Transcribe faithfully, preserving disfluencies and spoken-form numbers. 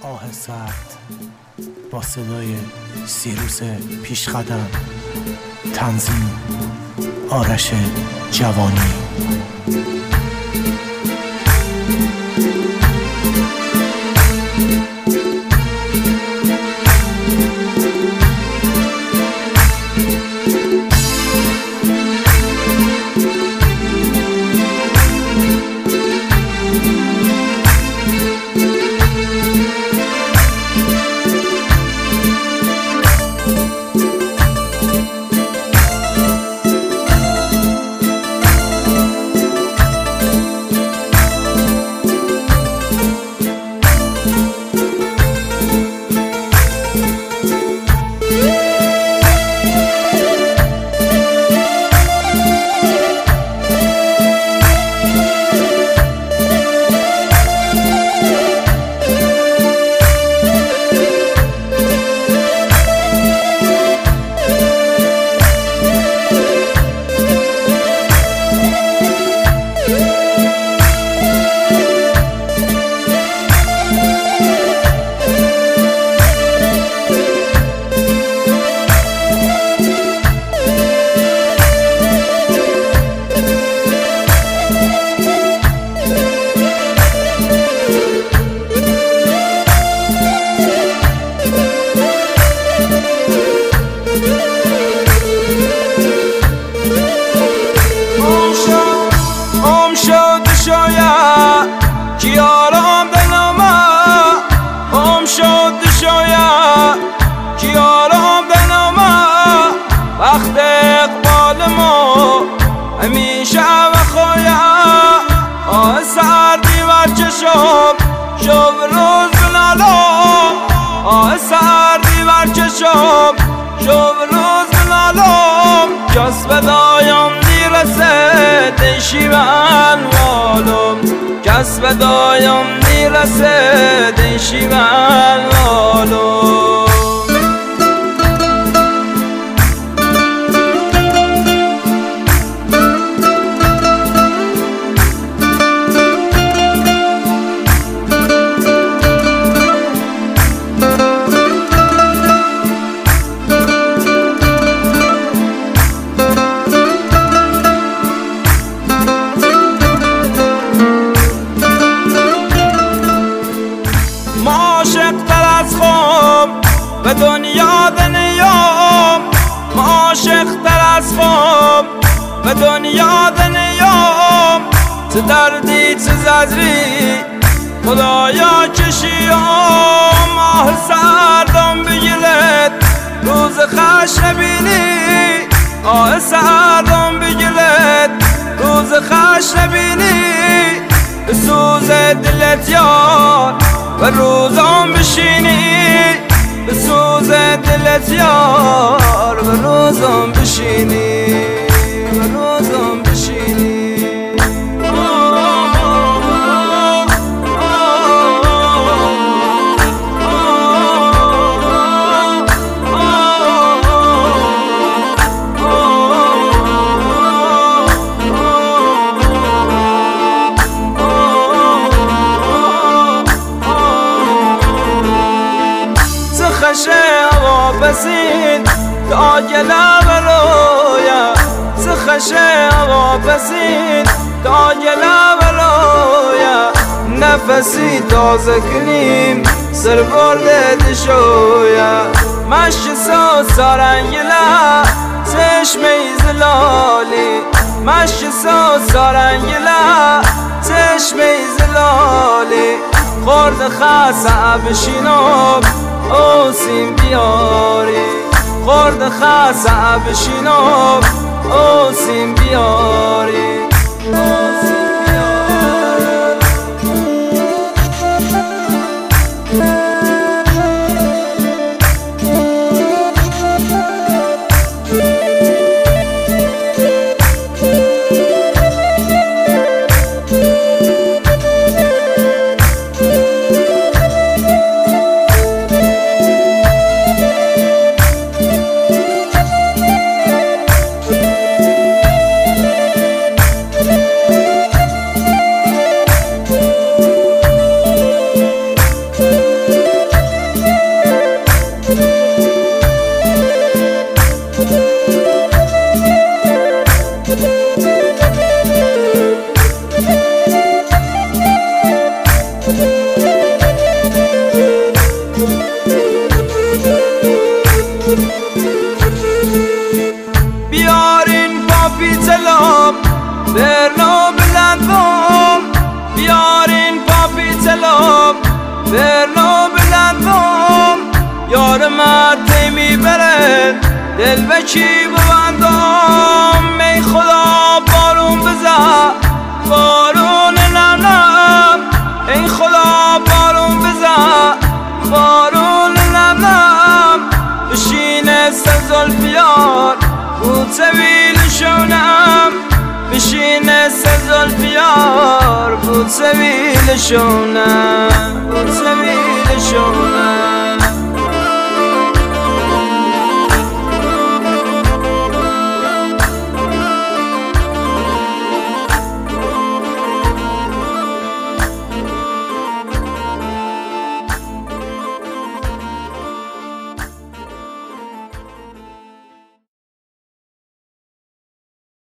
آه سرد با صدای سیروس پیشقدم، تنظیم آرش جوانی. کیارم دلما ام شد شاید کیارم دلما وقت اقبال ما همیشه و خواهد آه سردی ور چشم شب روز بنالم آه سردی ور چشم شب روز بنالم کس بدایم دیرسه دیشی من والم کس بدایم دیرسه دیشی من والم به دنیا دنیام ما عاشق تر از خام به دنیا دنیام چه دردی چه زجری خدایا کشیام آه سردم بگیرد روز خش نبینی آه سردم بگیرد روز خش نبینی به سوز دلت یار و روزام بشینی به سوز دلت یار و روزم بشینی و روزم بشینی خشه هوا بسین تا گله برویا خشه هوا بسین تا گله برویا نفسی تازه کنیم سر برده دشویا مشک سو سارنگلا چشمه زلالی مشک سو سارنگلا چشمه زلالی خورد خاصه بشینم اوسیم بیاری خورد خاصه بشینم اوسیم بیاری اوسیم دلم برنو بلندم یار مرد میبره دل به چی ببندم ای خدا بارون بزن بارون نم ای خدا بارون بزن بارون نم بشینه سر زلفیار بود سویل شونم بشینه سر زلفیار بود سویل شونم بود سویل شونم